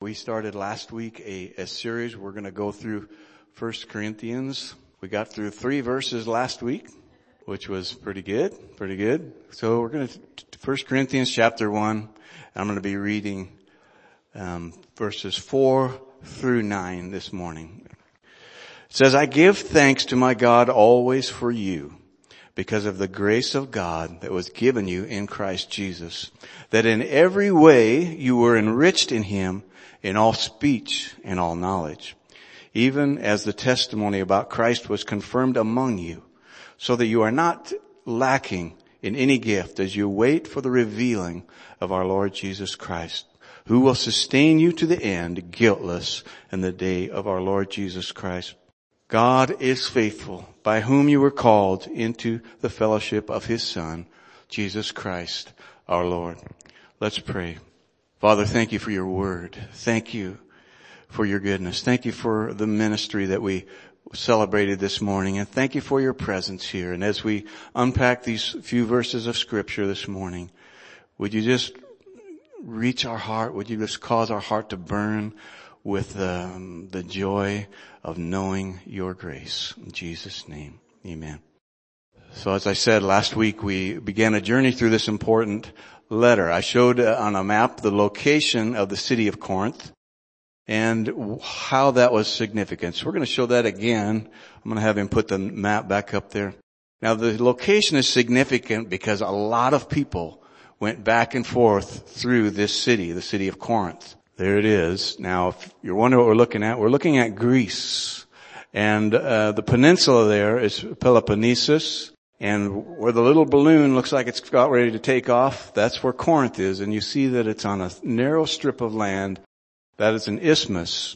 We started last week a series. We're going to go through 1 Corinthians. We got through 3 verses last week, which was pretty good. So we're going to 1 Corinthians chapter 1. I'm going to be reading verses 4 through 9 this morning. It says, I give thanks to my God always for you, because of the grace of God that was given you in Christ Jesus, that in every way you were enriched in him, in all speech and all knowledge, even as the testimony about Christ was confirmed among you, so that you are not lacking in any gift as you wait for the revealing of our Lord Jesus Christ, who will sustain you to the end, guiltless in the day of our Lord Jesus Christ. God is faithful, by whom you were called into the fellowship of his Son, Jesus Christ, our Lord. Let's pray. Father, thank you for your word. Thank you for your goodness. Thank you for the ministry that we celebrated this morning. And thank you for your presence here. And as we unpack these few verses of scripture this morning, would you just reach our heart? Would you just cause our heart to burn with the joy of knowing your grace? In Jesus' name, amen. So as I said last week, we began a journey through this important letter. I showed on a map the location of the city of Corinth and how that was significant. So we're going to show that again. I'm going to have him put the map back up there. Now the location is significant because a lot of people went back and forth through this city, the city of Corinth. There it is. Now if you're wondering what we're looking at Greece. And the peninsula there is Peloponnesus. And where the little balloon looks like it's got ready to take off, that's where Corinth is. And you see that it's on a narrow strip of land. That is an isthmus.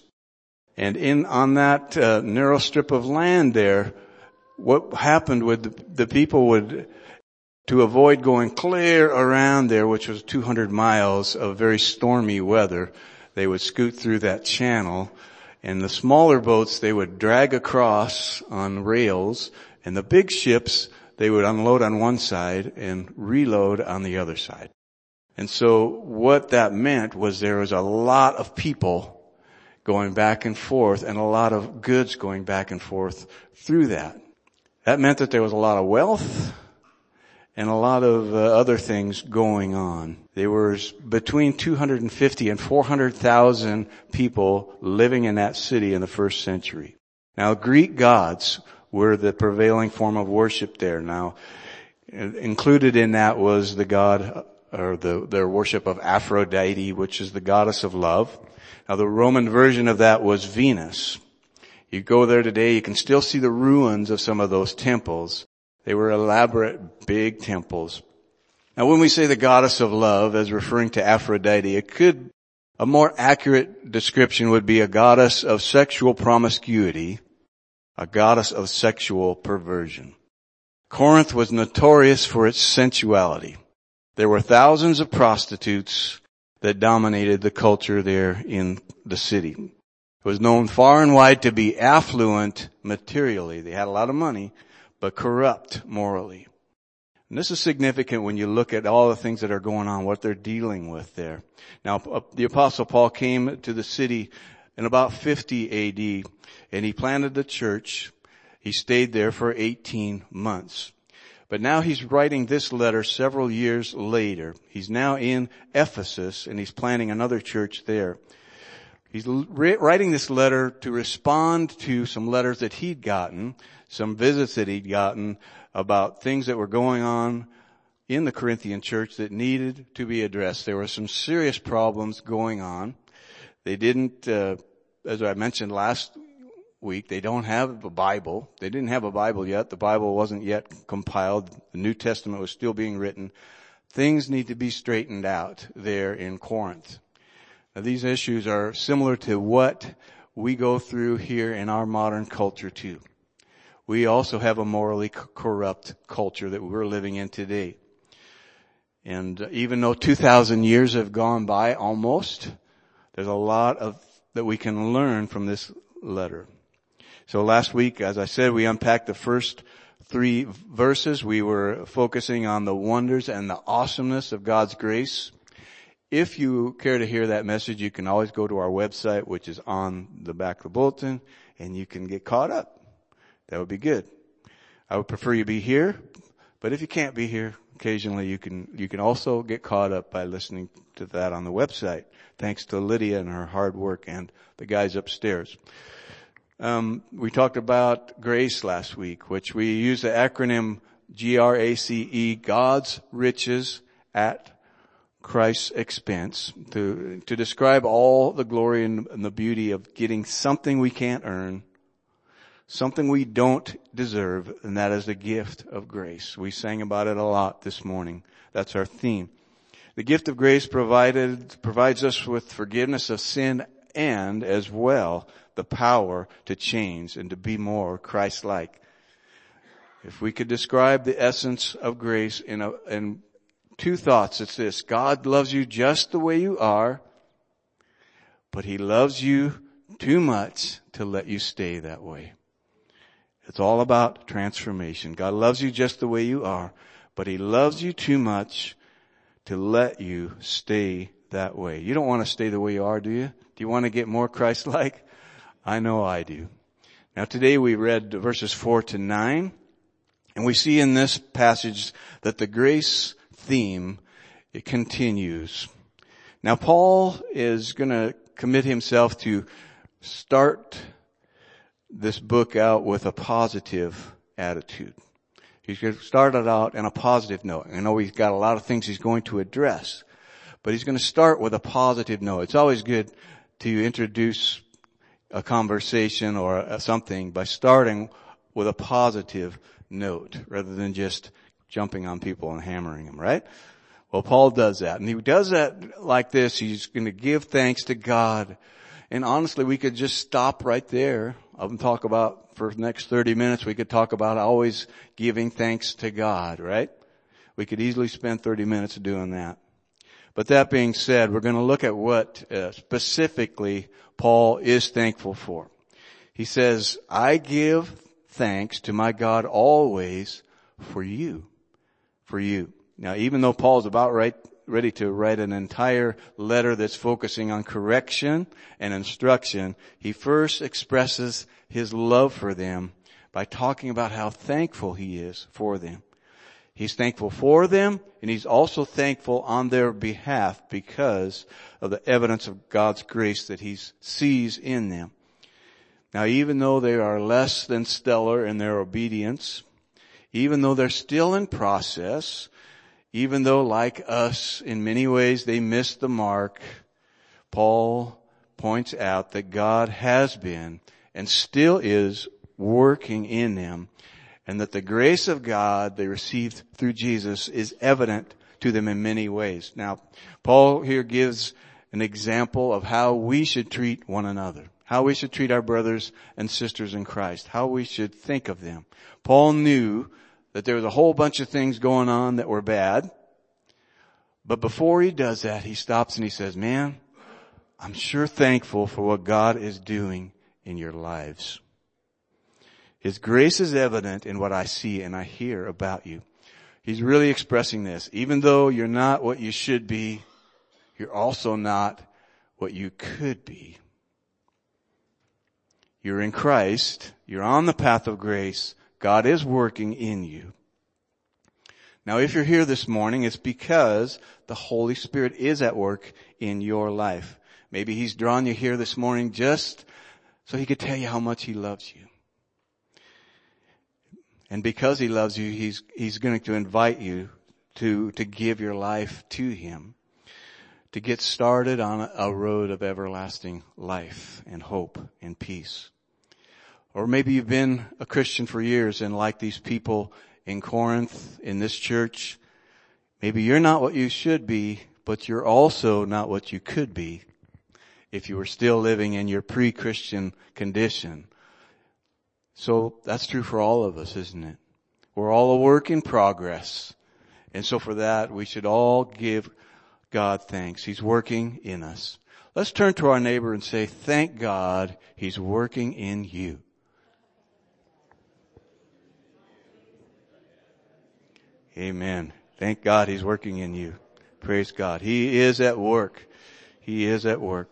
And on that narrow strip of land there, what happened with the people would, to avoid going clear around there, which was 200 miles of very stormy weather, they would scoot through that channel. And the smaller boats, they would drag across on rails. And the big ships, they would unload on one side and reload on the other side. And so what that meant was there was a lot of people going back and forth and a lot of goods going back and forth through that. That meant that there was a lot of wealth and a lot of other things going on. There was between 250 and 400,000 people living in that city in the first century. Now, Greek gods were the prevailing form of worship there. Now, included in that was the god, or their worship of Aphrodite, which is the goddess of love. Now, the Roman version of that was Venus. You go there today, you can still see the ruins of some of those temples. They were elaborate, big temples. Now, when we say the goddess of love as referring to Aphrodite, a more accurate description would be a goddess of sexual promiscuity, a goddess of sexual perversion. Corinth was notorious for its sensuality. There were thousands of prostitutes that dominated the culture there in the city. It was known far and wide to be affluent materially. They had a lot of money, but corrupt morally. And this is significant when you look at all the things that are going on, what they're dealing with there. Now, the Apostle Paul came to the city in about 50 A.D., and he planted the church. He stayed there for 18 months. But now he's writing this letter several years later. He's now in Ephesus, and he's planting another church there. He's writing this letter to respond to some letters that he'd gotten, some visits that he'd gotten about things that were going on in the Corinthian church that needed to be addressed. There were some serious problems going on. They didn't, as I mentioned last week, they don't have a Bible. They didn't have a Bible yet. The Bible wasn't yet compiled. The New Testament was still being written. Things need to be straightened out there in Corinth. Now, these issues are similar to what we go through here in our modern culture too. We also have a morally corrupt culture that we're living in today. And even though 2,000 years have gone by almost, there's a lot that we can learn from this letter. So last week, as I said, we unpacked the first 3 verses. We were focusing on the wonders and the awesomeness of God's grace If you care to hear that message, you can always go to our website, which is on the back of the bulletin, and you can get caught up. That would be good. I would prefer you be here, but if you can't be here, occasionally you can also get caught up by listening to that on the website. Thanks to Lydia and her hard work and the guys upstairs. We talked about grace last week, which we use the acronym GRACE, God's riches at Christ's expense, to describe all the glory and the beauty of getting something we can't earn, something we don't deserve, and that is the gift of grace. We sang about it a lot this morning. That's our theme. The gift of grace provides us with forgiveness of sin and, as well, the power to change and to be more Christ-like. If we could describe the essence of grace in two thoughts, it's this: God loves you just the way you are, but He loves you too much to let you stay that way. It's all about transformation. God loves you just the way you are, but He loves you too much to let you stay that way. You don't want to stay the way you are, do you? Do you want to get more Christ-like? I know I do. Now today we read verses 4 to 9, and we see in this passage that the grace theme, it continues. Now Paul is going to commit himself to start this book out with a positive attitude. He's going to start it out in a positive note. I know he's got a lot of things he's going to address, but he's going to start with a positive note. It's always good to introduce a conversation or something by starting with a positive note rather than just jumping on people and hammering them, right? Well, Paul does that, and he does that like this. He's going to give thanks to God. And honestly, we could just stop right there and talk about, for the next 30 minutes, we could talk about always giving thanks to God, right? We could easily spend 30 minutes doing that. But that being said, we're going to look at what specifically Paul is thankful for. He says, I give thanks to my God always for you. For you. Now, even though Paul's about ready to write an entire letter that's focusing on correction and instruction, he first expresses his love for them by talking about how thankful he is for them. He's thankful for them, and he's also thankful on their behalf because of the evidence of God's grace that he sees in them. Now, even though they are less than stellar in their obedience, even though they're still in process, even though, like us, in many ways they missed the mark, Paul points out that God has been and still is working in them, and that the grace of God they received through Jesus is evident to them in many ways. Now, Paul here gives an example of how we should treat one another, how we should treat our brothers and sisters in Christ, how we should think of them. Paul knew that there was a whole bunch of things going on that were bad. But before he does that, he stops and he says, man, I'm sure thankful for what God is doing in your lives. His grace is evident in what I see and I hear about you. He's really expressing this. Even though you're not what you should be, you're also not what you could be. You're in Christ. You're on the path of grace. God is working in you. Now, if you're here this morning, it's because the Holy Spirit is at work in your life. Maybe He's drawn you here this morning just so He could tell you how much He loves you. And because He loves you, He's going to invite you to give your life to Him, to get started on a road of everlasting life and hope and peace. Or maybe you've been a Christian for years, and like these people in Corinth, in this church, maybe you're not what you should be, but you're also not what you could be if you were still living in your pre-Christian condition. So that's true for all of us, isn't it? We're all a work in progress. And so for that, we should all give God thanks. He's working in us. Let's turn to our neighbor and say, thank God He's working in you. Amen. Thank God He's working in you. Praise God. He is at work. He is at work.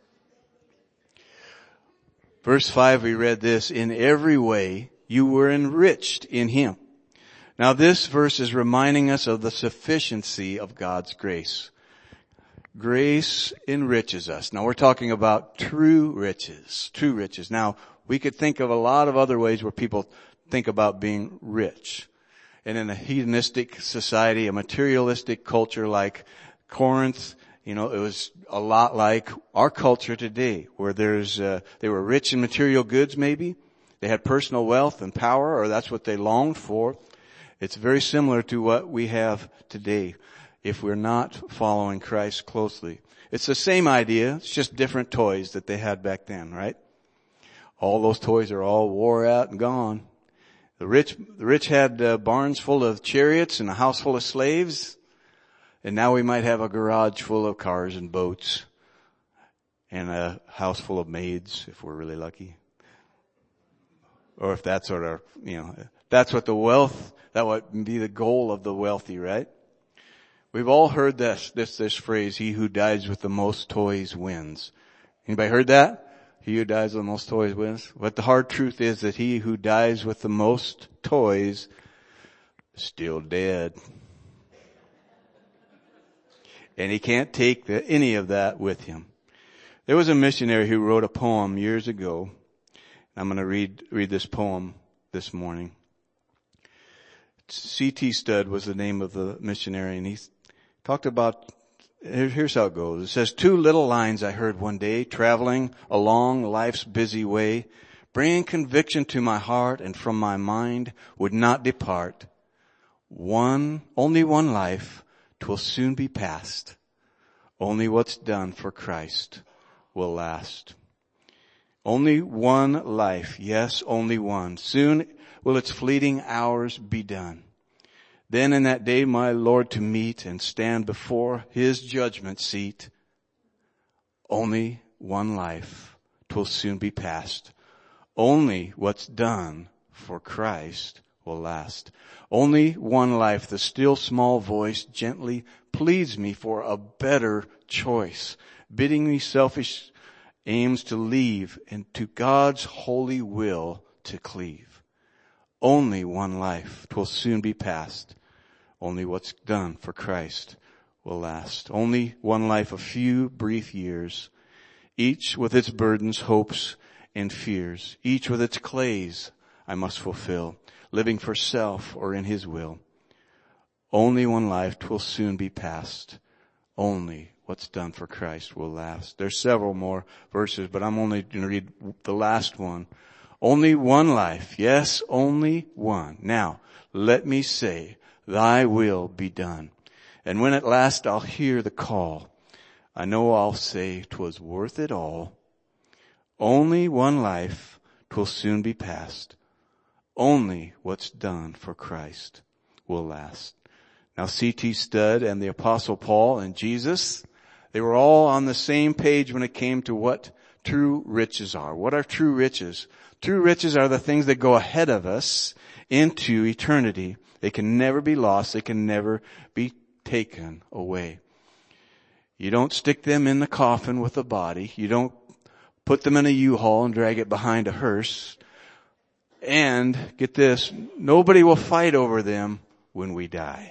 Verse 5, we read this, in every way you were enriched in Him. Now this verse is reminding us of the sufficiency of God's grace. Grace enriches us. Now we're talking about true riches, true riches. Now we could think of a lot of other ways where people think about being rich. And in a hedonistic society, a materialistic culture like Corinth, it was a lot like our culture today, where they were rich in material goods maybe. They had personal wealth and power, or that's what they longed for. It's very similar to what we have today if we're not following Christ closely. It's the same idea. It's just different toys that they had back then, right? All those toys are all wore out and gone. The rich had barns full of chariots and a house full of slaves. And now we might have a garage full of cars and boats and a house full of maids if we're really lucky. Or if that's sort of, that's what that would be the goal of the wealthy, right? We've all heard this phrase, he who dies with the most toys wins. Anybody heard that? He who dies with the most toys wins. But the hard truth is that he who dies with the most toys is still dead. And he can't take any of that with him. There was a missionary who wrote a poem years ago. I'm going to read this poem this morning. C.T. Studd was the name of the missionary, and he talked about, here's how it goes. It says, 2 little lines I heard one day, traveling along life's busy way, bringing conviction to my heart and from my mind would not depart. Only one life, 'twill soon be past. Only what's done for Christ will last. Only one life, yes, only one. Soon will its fleeting hours be done. Then in that day my Lord to meet and stand before His judgment seat. Only one life, 'twill soon be past. Only what's done for Christ will last. Only one life, the still small voice gently pleads me for a better choice, bidding me selfish aims to leave and to God's holy will to cleave. Only one life, 'twill soon be past. Only what's done for Christ will last. Only one life, a few brief years, each with its burdens, hopes, and fears, each with its clays I must fulfill, living for self or in His will. Only one life, 'twill soon be past. Only what's done for Christ will last. There's several more verses, but I'm only going to read the last one. Only one life, yes, only one. Now, let me say, Thy will be done. And when at last I'll hear the call, I know I'll say 'twas worth it all. Only one life, 'twill soon be past. Only what's done for Christ will last. Now C.T. Studd and the Apostle Paul and Jesus, they were all on the same page when it came to what true riches are. What are true riches? True riches are the things that go ahead of us into eternity. They can never be lost. They can never be taken away. You don't stick them in the coffin with a body. You don't put them in a U-Haul and drag it behind a hearse. And get this, nobody will fight over them when we die.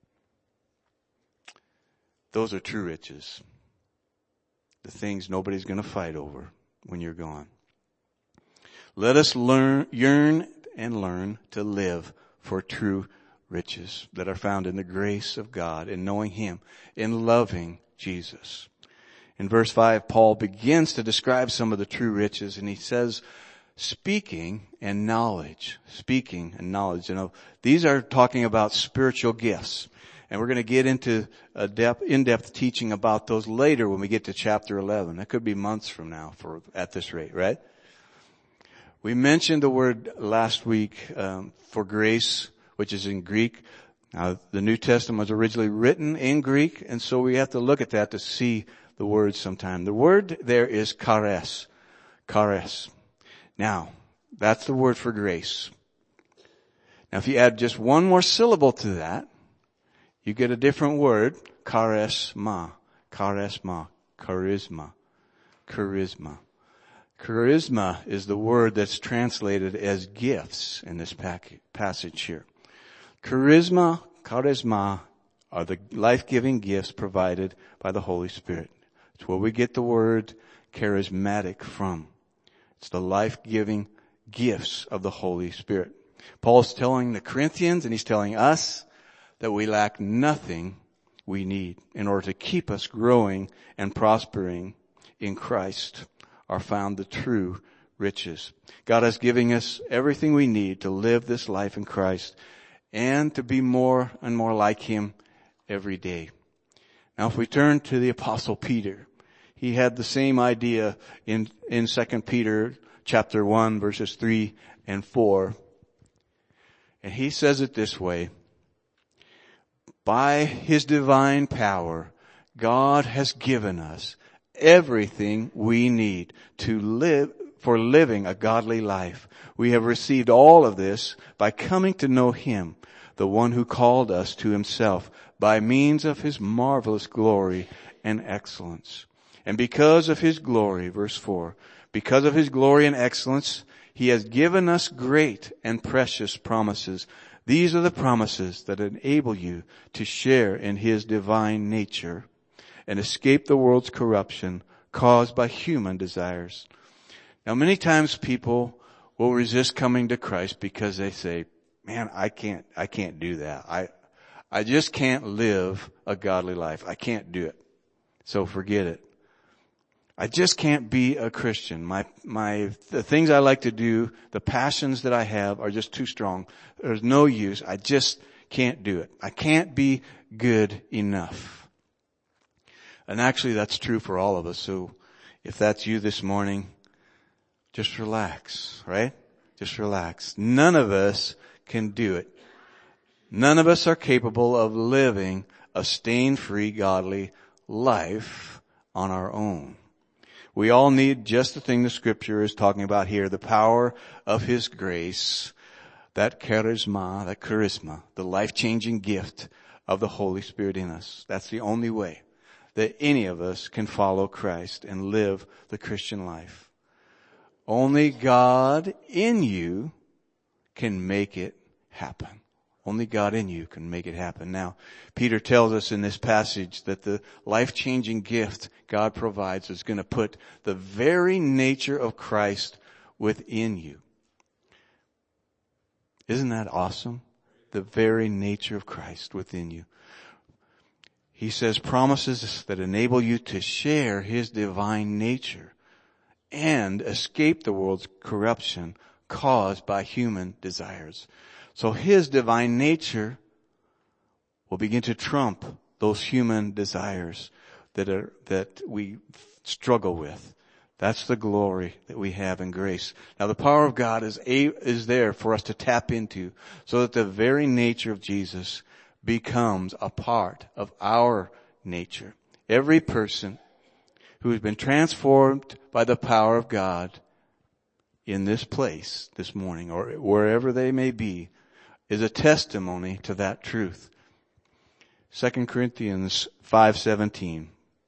Those are true riches. The things nobody's going to fight over when you're gone. Let us yearn and learn to live for true riches that are found in the grace of God, in knowing Him, in loving Jesus. In verse 5, Paul begins to describe some of the true riches, and he says, speaking and knowledge. Speaking and knowledge. These are talking about spiritual gifts. And we're going to get into in-depth teaching about those later when we get to chapter 11. That could be months from now at this rate, right? We mentioned the word last week for grace, which is in Greek. Now, the New Testament was originally written in Greek, and so we have to look at that to see the word sometime. The word there is charis. Charis. Now, that's the word for grace. Now, if you add just one more syllable to that, you get a different word. charisma. Charisma is the word that's translated as gifts in this passage here. Charisma are the life-giving gifts provided by the Holy Spirit. It's where we get the word charismatic from. It's the life-giving gifts of the Holy Spirit. Paul's telling the Corinthians and he's telling us that we lack nothing we need in order to keep us growing and prospering in Christ are found the true riches. God is giving us everything we need to live this life in Christ and to be more and more like Him every day. Now if we turn to the Apostle Peter, he had the same idea in 2 Peter chapter 1 verses 3 and 4. And he says it this way: by His divine power, God has given us everything we need to live for living a godly life. We have received all of this by coming to know Him, the one who called us to Himself by means of His marvelous glory and excellence. And because of His glory, verse 4, because of His glory and excellence, He has given us great and precious promises. These are the promises that enable you to share in His divine nature and escape the world's corruption caused by human desires. Now, many times people will resist coming to Christ because they say, man, I can't do that. I just can't live a godly life. I can't do it. So forget it. I just can't be a Christian. The things I like to do, the passions that I have are just too strong. There's no use. I just can't do it. I can't be good enough. And actually that's true for all of us. So if that's you this morning, just relax, right? Just relax. None of us can do it. None of us are capable of living a stain-free, godly life on our own. We all need just the thing the Scripture is talking about here, the power of His grace, that charisma, the life-changing gift of the Holy Spirit in us. That's the only way that any of us can follow Christ and live the Christian life. Only God in you can make it happen. Only God in you can make it happen. Now, Peter tells us in this passage that the life-changing gift God provides is going to put the very nature of Christ within you. Isn't that awesome? The very nature of Christ within you. He says promises that enable you to share His divine nature and escape the world's corruption caused by human desires. So His divine nature will begin to trump those human desires that we struggle with. That's the glory that we have in grace. Now the power of God is there for us to tap into so that the very nature of Jesus becomes a part of our nature. Every person who has been transformed by the power of God in this place this morning or wherever they may be is a testimony to that truth. 2 Corinthians 5:17.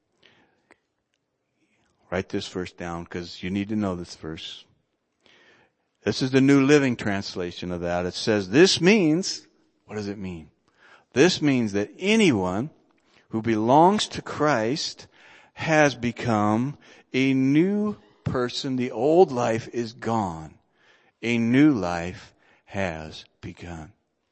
Write this verse down because you need to know this verse. This is the New Living Translation of that. It says, this means, what does it mean? This means that anyone who belongs to Christ has become a new person. The old life is gone. A new life has begun.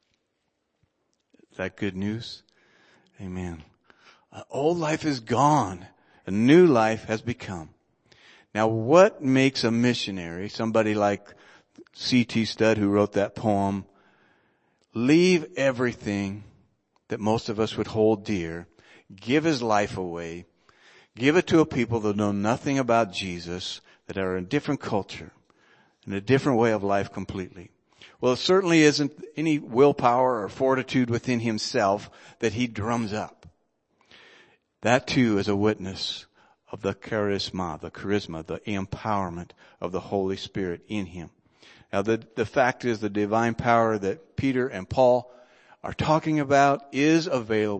Is that good news? Amen. Old life is gone. A new life has become. Now what makes a missionary, somebody like C.T. Studd who wrote that poem, leave everything that most of us would hold dear, give his life away, give it to a people that know nothing about Jesus, that are in a different culture, in a different way of life completely? Well, it certainly isn't any willpower or fortitude within himself that he drums up. That too is a witness of the charisma, the empowerment of the Holy Spirit in him. Now the fact is the divine power that Peter and Paul are talking about is available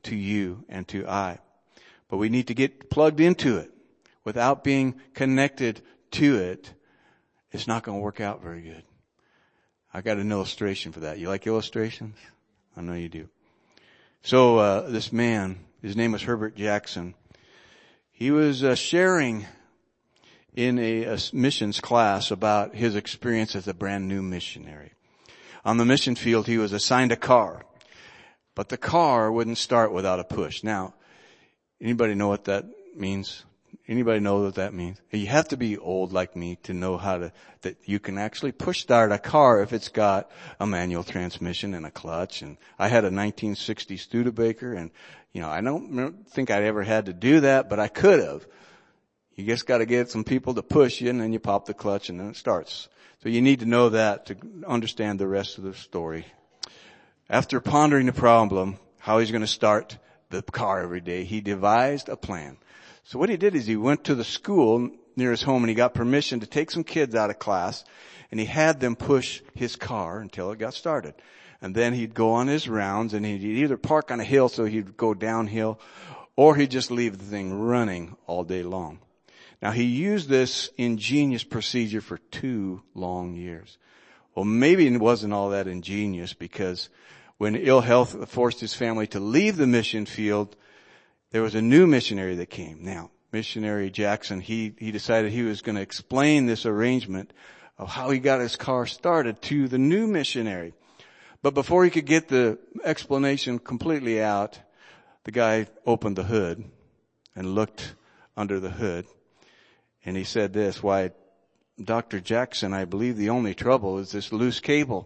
to you and to I. But we need to get plugged into it. Without being connected to it, it's not going to work out very good. I got an illustration for that. You like illustrations? I know you do. So this man, his name was Herbert Jackson. He was sharing in a missions class about his experience as a brand new missionary. On the mission field, he was assigned a car, but the car wouldn't start without a push. Now, anybody know what that means? Anybody know what that means? You have to be old like me to know that you can actually push start a car if it's got a manual transmission and a clutch. And I had a 1960 Studebaker, and I don't think I ever had to do that, but I could have. You just got to get some people to push you, and then you pop the clutch, and then it starts. So you need to know that to understand the rest of the story. After pondering the problem, how he's going to start the car every day, he devised a plan. So what he did is he went to the school near his home, and he got permission to take some kids out of class, and he had them push his car until it got started. And then he'd go on his rounds, and he'd either park on a hill, so he'd go downhill, or he'd just leave the thing running all day long. Now, he used this ingenious procedure for 2 long years. Well, maybe it wasn't all that ingenious, because when ill health forced his family to leave the mission field, there was a new missionary that came. Now, missionary Jackson, he decided he was going to explain this arrangement of how he got his car started to the new missionary. But before he could get the explanation completely out, the guy opened the hood and looked under the hood. And he said this, "Why, Dr. Jackson, I believe the only trouble is this loose cable."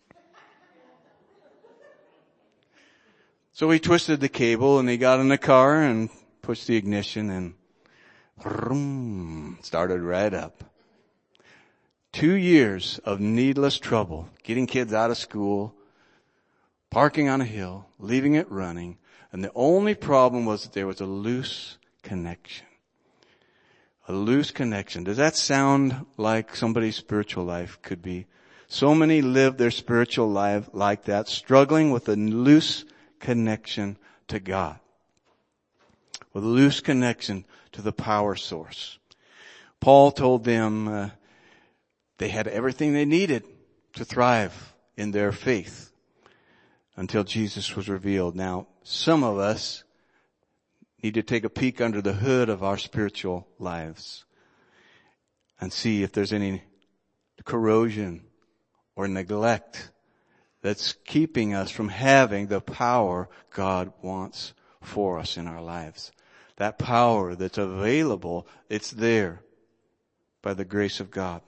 So he twisted the cable, and he got in the car and pushed the ignition, and vroom, started right up. 2 years of needless trouble, getting kids out of school, parking on a hill, leaving it running, and the only problem was that there was a loose connection. A loose connection. Does that sound like somebody's spiritual life could be? So many live their spiritual life like that, struggling with a loose connection to God. With a loose connection to the power source. Paul told them they had everything they needed to thrive in their faith until Jesus was revealed. Now, some of us need to take a peek under the hood of our spiritual lives and see if there's any corrosion or neglect that's keeping us from having the power God wants for us in our lives. That power that's available, it's there by the grace of God.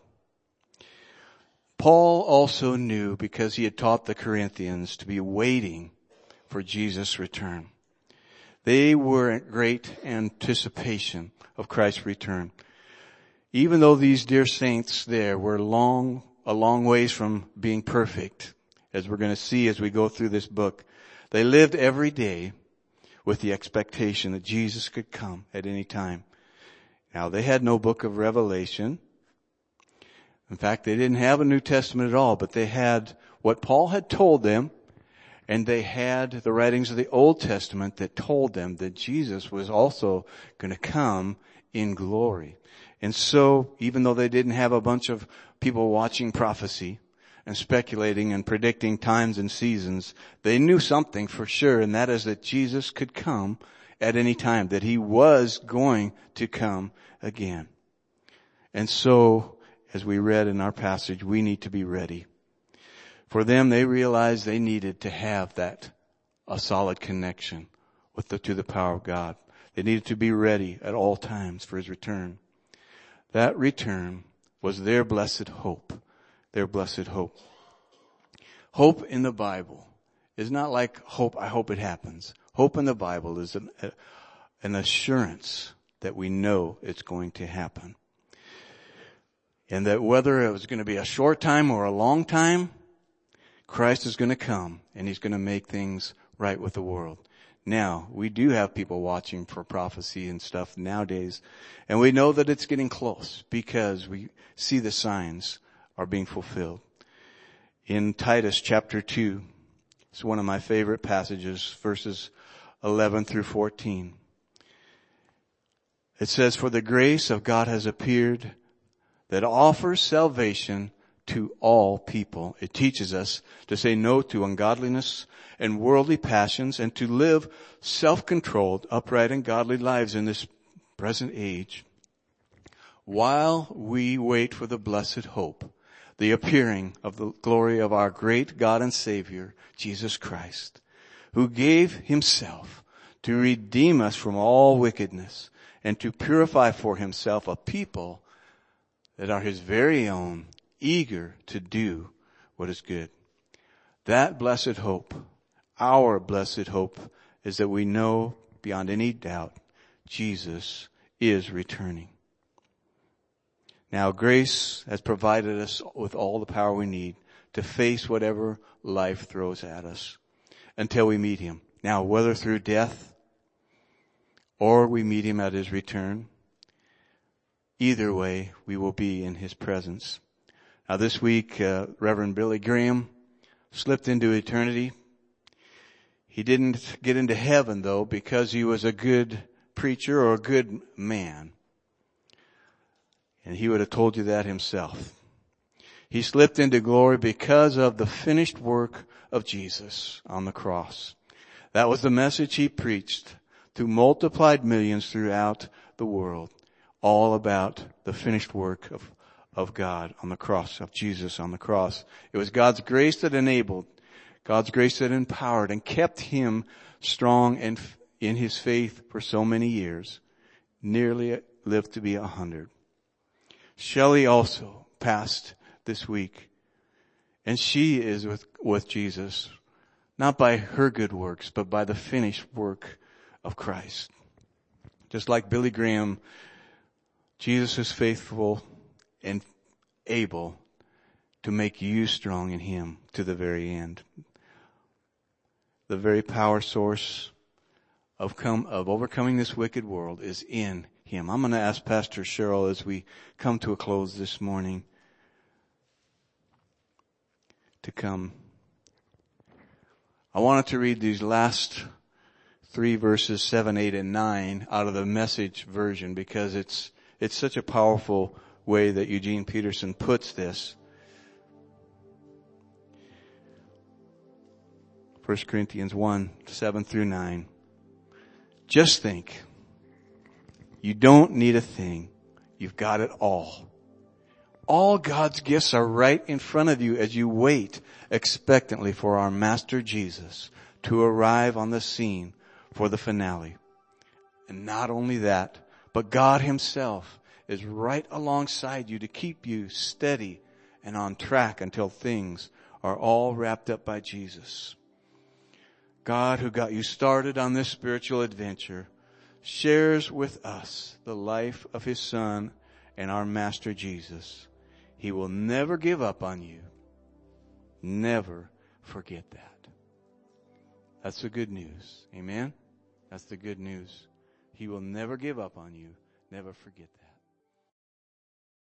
Paul also knew, because he had taught the Corinthians to be waiting for Jesus' return. They were in great anticipation of Christ's return. Even though these dear saints there were a long ways from being perfect, as we're going to see as we go through this book, they lived every day with the expectation that Jesus could come at any time. Now, they had no book of Revelation. In fact, they didn't have a New Testament at all, but they had what Paul had told them. And they had the writings of the Old Testament that told them that Jesus was also going to come in glory. And so, even though they didn't have a bunch of people watching prophecy and speculating and predicting times and seasons, they knew something for sure, and that is that Jesus could come at any time, that he was going to come again. And so, as we read in our passage, we need to be ready. For them, they realized they needed to have a solid connection to the power of God. They needed to be ready at all times for his return. That return was their blessed hope. Their blessed hope. Hope in the Bible is not like hope, I hope it happens. Hope in the Bible is an assurance that we know it's going to happen. And that whether it was going to be a short time or a long time, Christ is going to come, and he's going to make things right with the world. Now, we do have people watching for prophecy and stuff nowadays, and we know that it's getting close because we see the signs are being fulfilled. In Titus chapter 2, it's one of my favorite passages, verses 11 through 14. It says, "For the grace of God has appeared that offers salvation to all people." It teaches us to say no to ungodliness and worldly passions and to live self-controlled, upright, and godly lives in this present age, while we wait for the blessed hope, the appearing of the glory of our great God and Savior, Jesus Christ, who gave himself to redeem us from all wickedness and to purify for himself a people that are his very own, eager to do what is good. That blessed hope, our blessed hope, is that we know beyond any doubt Jesus is returning. Now, grace has provided us with all the power we need to face whatever life throws at us until we meet him. Now, whether through death or we meet him at his return, either way, we will be in his presence. Now, this week, Reverend Billy Graham slipped into eternity. He didn't get into heaven, though, because he was a good preacher or a good man. And he would have told you that himself. He slipped into glory because of the finished work of Jesus on the cross. That was the message he preached to multiplied millions throughout the world, all about the finished work of God on the cross, of Jesus on the cross. It was God's grace that enabled, God's grace that empowered and kept him strong and in his faith for so many years, nearly lived to be 100. Shelley also passed this week, and she is with Jesus, not by her good works, but by the finished work of Christ. Just like Billy Graham, Jesus is faithful and able to make you strong in him to the very end. The very power source of overcoming this wicked world is in him. I'm going to ask Pastor Cheryl as we come to a close this morning to come. I wanted to read these last 3 verses, 7, 8, and 9 out of the Message version because it's such a powerful way that Eugene Peterson puts this. 1 Corinthians 1, 7 through 9. Just think, you don't need a thing. You've got it all. All God's gifts are right in front of you as you wait expectantly for our Master Jesus to arrive on the scene for the finale. And not only that, but God himself is right alongside you to keep you steady and on track until things are all wrapped up by Jesus. God, who got you started on this spiritual adventure, shares with us the life of his Son and our Master Jesus. He will never give up on you. Never forget that. That's the good news. Amen? That's the good news. He will never give up on you. Never forget that.